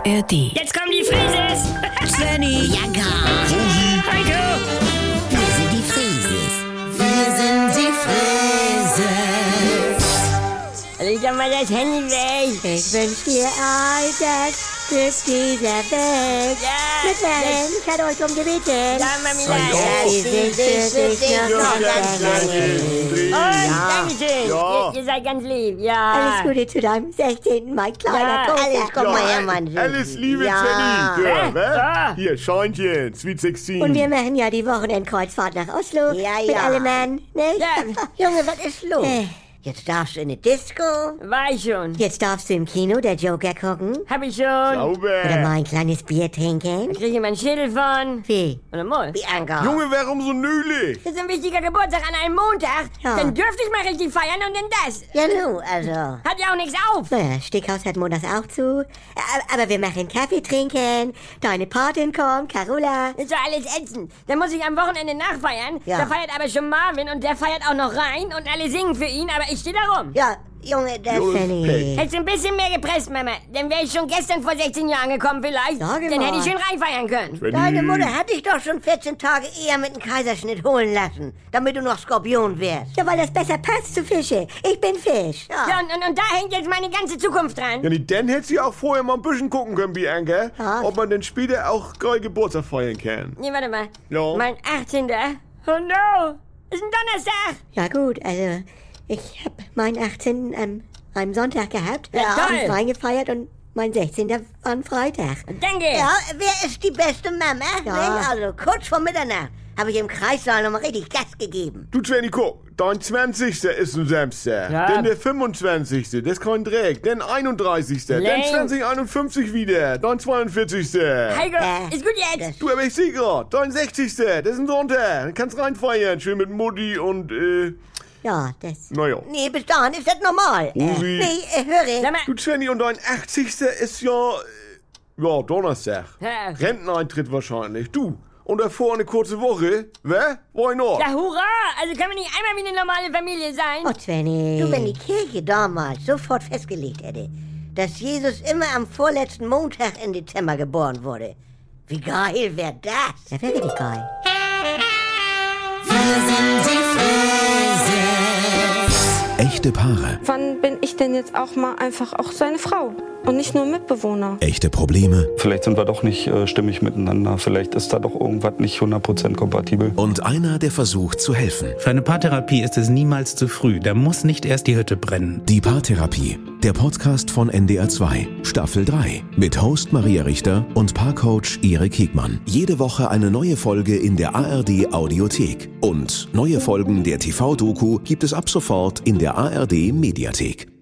ARD. Jetzt kommen die Frises! Svenny, ja gar. Heiko! Wir sind die Frieses. Wir sind die Frieses. Leg doch mal das Handy weg! Ich wünsch dir all das Glück dieser Welt. Ja! Mit Wellen, ich hatte euch drum gebeten. Ja, Mami, Ja, die sind für dich noch ganz lange. Dankeschön! Ja. Ihr seid ganz lieb, ja! Alles Gute zu deinem 16., mein kleiner Ja, Großer. Alles, komm mal her, Mann. Alles Liebe, Ja. Svenny. Ja, ne? Ja. Hier, Scheinchen, Sweet 16. Und wir machen ja die Wochenendkreuzfahrt nach Oslo. Ja, Mit ja. allem Mann, ne? Ja, Junge, was ist los? Äh. Jetzt darfst du in die Disco. war ich schon. Jetzt darfst du im Kino der Joker gucken. Hab ich schon. Oder Sauber. mal ein kleines Bier trinken. Krieg ich meinen Schädel von. Wie? Oder Moll. Bianca. Junge, warum so nölig? Das ist ein wichtiger Geburtstag an einem Montag. Ja. Dann dürfte ich mal richtig feiern und dann das. Ja, nu, also. Hat ja auch nichts auf. Naja, Stickhaus hat montags auch zu. Aber wir machen Kaffee trinken. Deine Patin kommt, Carola. Ist doch alles ätzend. Dann muss ich am Wochenende nachfeiern. Ja. Da feiert aber schon Marvin und der feiert auch noch rein und alle singen für ihn, aber ich stehe da rum. Ja, Junge, das... Svenny. Hättest du ein bisschen mehr gepresst, Mama. Dann wäre ich schon gestern vor 16 Jahren gekommen vielleicht. Sage Dann mal. hätte ich schön reinfeiern können. Svenny. Deine Mutter hat dich doch schon 14 Tage eher mit einem Kaiserschnitt holen lassen, damit du noch Skorpion wärst. Ja, weil das besser passt zu Fische. Ich bin Fisch. Ja, und da hängt jetzt meine ganze Zukunft dran. Ja, nee, dann hättest du auch vorher mal ein bisschen gucken können, Bianca, Ja. ob man dann später auch geil Geburtstag feiern kann. Nee, warte mal. Ja. Mein 18. Oh no. Ist ein Donnerstag. Ja gut, also ich hab meinen 18. am Sonntag gehabt. Ja, toll. Und reingefeiert und mein 16. war am Freitag. Danke. Ja, wer ist die beste Mama? Ja. Nicht? Also, kurz vor Mitternacht habe ich im Kreissaal nochmal richtig Gas gegeben. Du, Svenny, guck, dein 20. ist ein Samstag, Ja. dann der 25. das ist kein Dreck, dann 31. dann Lame. 2051 wieder, dann 42. Heiko, ist gut jetzt. Du, aber ich seh grad, dein 60. das ist ein Sonntag, dann kannst reinfeiern, schön mit Mutti und, Ja, das... naja. Nee, bis dahin ist das normal. Usi. Höre. Sag mal. Du, Svenny, und dein 80. ist ja, ja, Donnerstag. Ja. Renteneintritt wahrscheinlich. Du, und davor eine kurze Woche, wä? Why not? Ja, hurra. Also können wir nicht einmal wie eine normale Familie sein? Oh, Svenny. Du, wenn die Kirche damals sofort festgelegt hätte, dass Jesus immer am vorletzten Montag im Dezember geboren wurde, wie geil wäre das? Das wäre richtig geil. Echte Paare, Wann bin ich denn jetzt auch mal einfach auch seine Frau und nicht nur Mitbewohner? echte Probleme Vielleicht sind wir doch nicht stimmig miteinander. Vielleicht ist da doch irgendwas nicht 100% kompatibel. und einer, der versucht zu helfen. Für eine Paartherapie ist es niemals zu früh. Da muss nicht erst die Hütte brennen. Die Paartherapie, der Podcast von NDR 2, Staffel 3, mit Host Maria Richter und Paarcoach Erik Hegmann. Jede Woche eine neue Folge in der ARD Audiothek. Und neue Folgen der TV-Doku gibt es ab sofort in der ARD Mediathek.